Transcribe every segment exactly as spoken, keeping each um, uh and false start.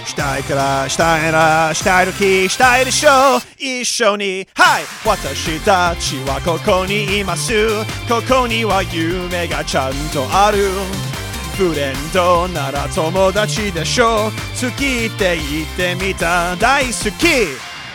したいからしたいなしたい時したいでしょう一緒にはい私たちはここにいますここには夢がちゃんとあるフレンドなら友達でしょ好きって言ってみた大好き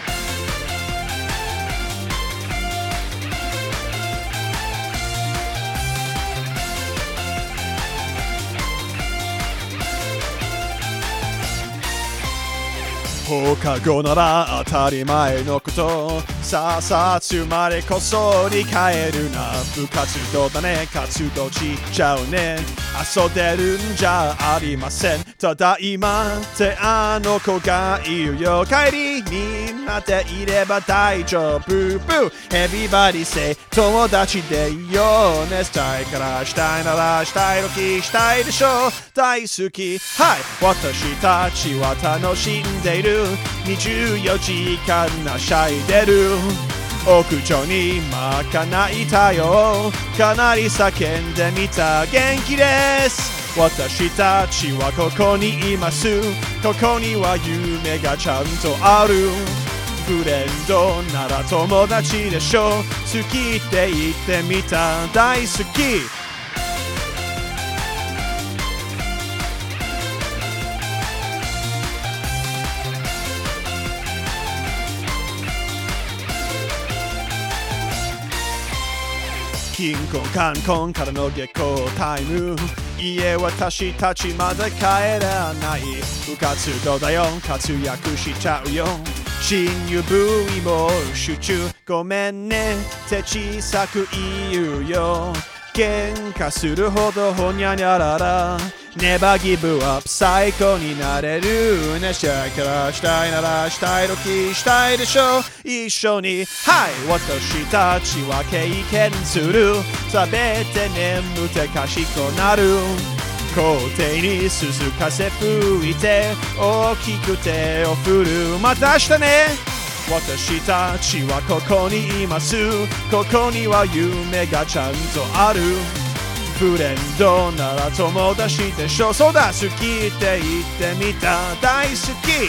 放課後なら当たり前のことさあさあつまでこそに帰るな部活動だね活動しちゃうね遊んでるんじゃありませんただ今ってあの子がいるよ帰りみんなでいれば大丈夫ブー Everybody say 友達でいいよねしたいからしたいならしたい時したいでしょ大好きはい私たちは楽しんでいるにじゅうよじかんはしゃいでる屋上にまかないたよかなり叫んでみた元気です私たちはここにいますここには夢がちゃんとあるフレンドなら友達でしょ好きって言ってみた大好き金婚観婚からの下校タイム家私たちまだ帰らない部活動だよ活躍しちゃうよ新入部員も集中ごめんねって小さく言うよ喧嘩するほどほにゃにゃららNever give up 最高になれるねしたいからしたいならしたい時したいでしょ一緒にはい私たちは経験する食べて眠って賢くなる校庭に鈴風吹いて大きく手を振るまた明日ね私たちはここにいますここには夢がちゃんとあるフレンドなら友達でしょそうだ好きって言ってみた大好き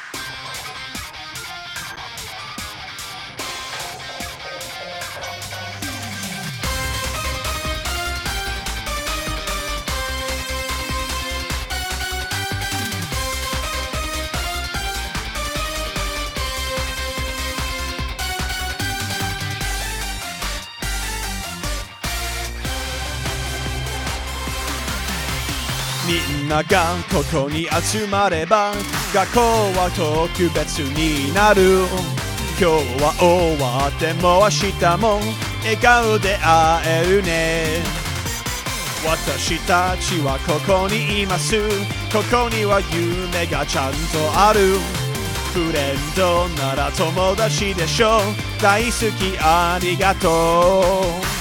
みんながここに集まれば学校は特別になる今日は終わっても明日も笑顔で会えるね私たちはここにいますここには夢がちゃんとあるフレンドなら友達でしょ大好きありがとう